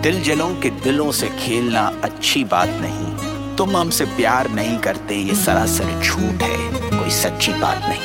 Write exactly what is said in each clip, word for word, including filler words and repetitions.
दिल जलों के दिलों से खेलना अच्छी बात नहीं। तुम हमसे प्यार नहीं करते, ये सरासर झूठ है, कोई सच्ची बात नहीं।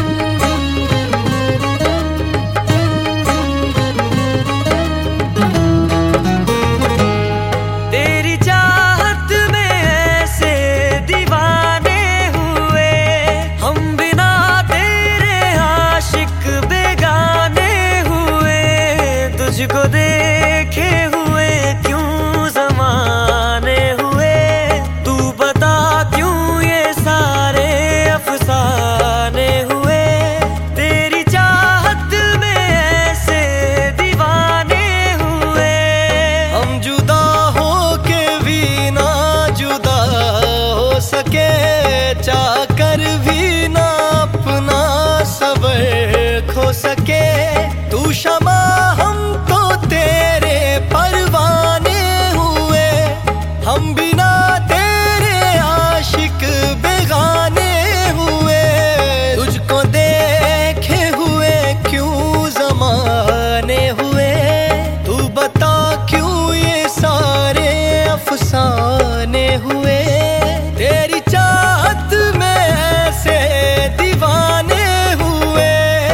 तेरी चाहत में ऐसे दीवाने हुए, हम बिना तेरे आशिक बेगाने हुए। तुझको देखे हुए क्यों ज़माने हुए, तू बता क्यों ये सारे अफसाने हुए। तेरी चाहत में ऐसे दीवाने हुए, हम जुदा हो के भी ना जुदा हो सके, चाह कर भी ना अपना सबर खो सके। तू शमा हम तो तेरे परवाने हुए, हम बिना तेरे आशिक बेगाने हुए। तुझको देखे हुए क्यों ज़माने हुए, तू बता क्यों ये सारे अफसाने हुए। तेरी चाहत में ऐसे दीवाने हुए।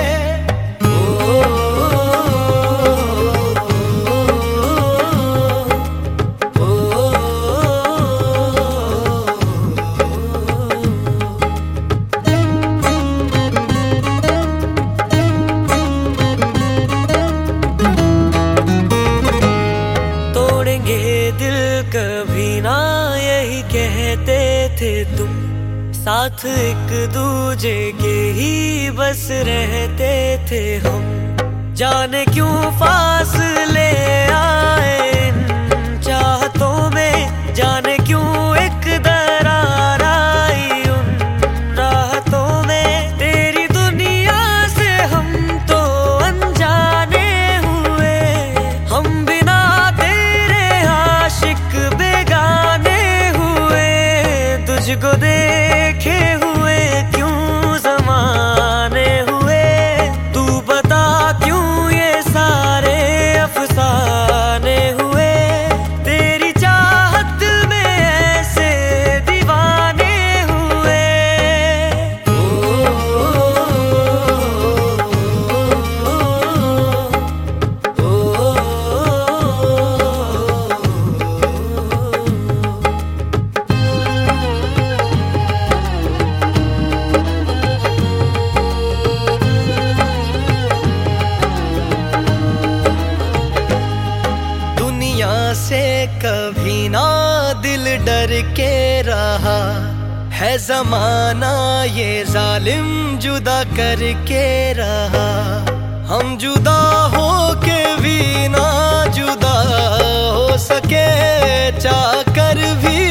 तोड़ेंगे दिल कभी ना, यही कहते थे तुम। साथ एक दूजे के ही बस रहते थे हम। जाने क्यों फासले आए इन चाहतों में, जाने क्यों एक दरार आई उन राहतों में। तेरी दुनिया से हम तो अनजाने हुए, हम बिना तेरे आशिक बेगाने हुए। तुझको देखे हुए क्यों ज़माने हुए, तू बता क्यों ये सारे अफसाने हुए। तेरी चाहत में ऐसे दीवाने हुए। दुनिया से कभी ना दिल डर के रहा, है ज़माना ये जालिम जुदा करके रहा। हम जुदा हो के भी ना जुदा हो सके, चाह कर भी